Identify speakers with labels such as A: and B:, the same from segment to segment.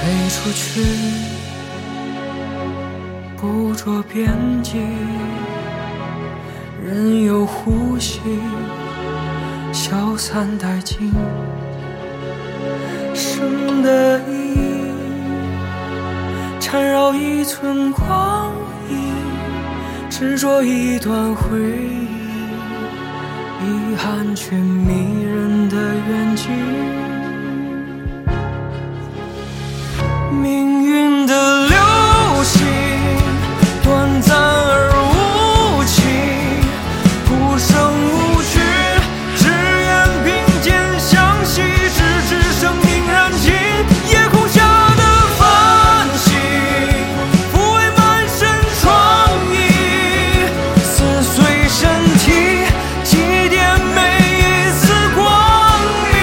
A: 飞出去，不着边际，任由呼吸消散殆尽。生的意义缠绕一寸光阴，执着一段回忆，遗憾却迷人的远近。命运的流星短暂而无情，不声无据，只言并肩相惜，直至生命燃尽。夜空下的繁星抚慰满身疮痍，撕碎身体，祭奠每一丝光明。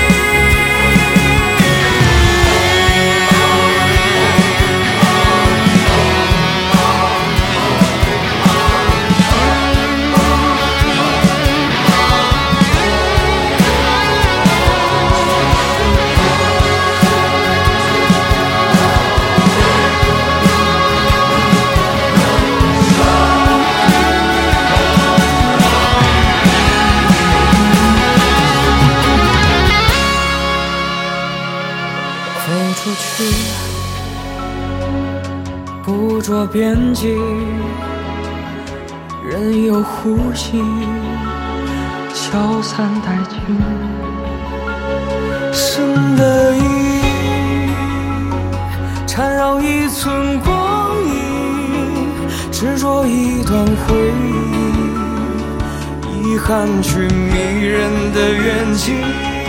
A: 飞出去，不着边际，任由呼吸消散殆尽。生的意义缠绕一寸光阴，执着一段回忆，遗憾却迷人的远近。